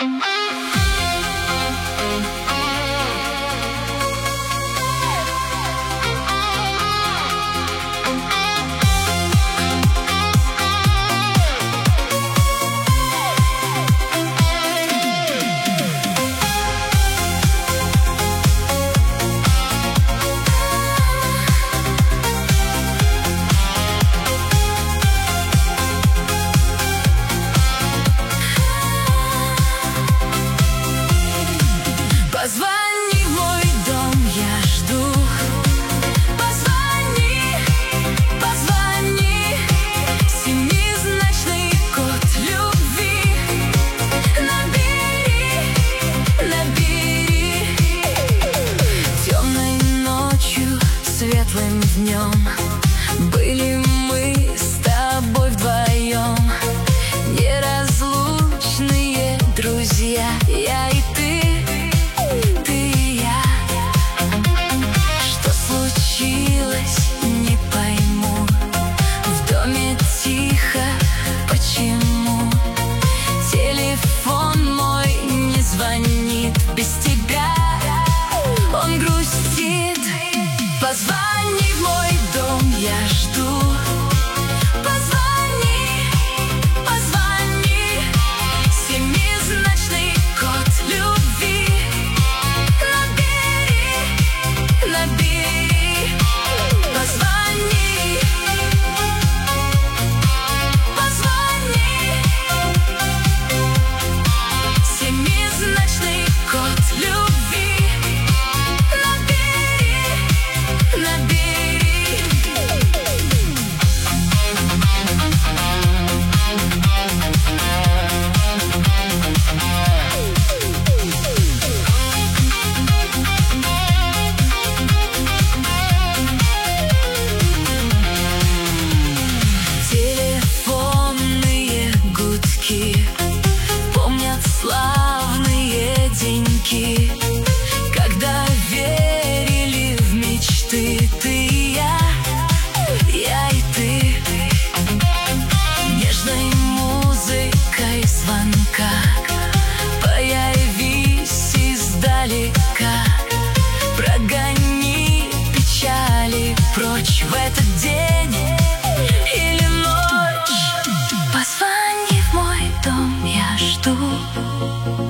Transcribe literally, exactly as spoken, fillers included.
Позвони в мой дом, я жду. Позвони, позвони. Семизначный код любви. Набери, набери. Темной ночью, светлым днем были мы с тобой вдвоем. Неразлучные друзья, я и ты. Не пойму, в доме тихо, почему телефон мой не звонит без тебя, он грустит. Позвони в мой дом, я жду. Позвони, позвони. Семизначный код любви. Набери, набери. Позвони, позвони. Семизначный код любви. Набери, набери. Помнят славные деньки, когда верили в мечты. Ты и я, я и ты. Нежной музыкой звонка появись издалека. Прогони печали прочь в этот день или ночь. Позвони в мой дом, я жду.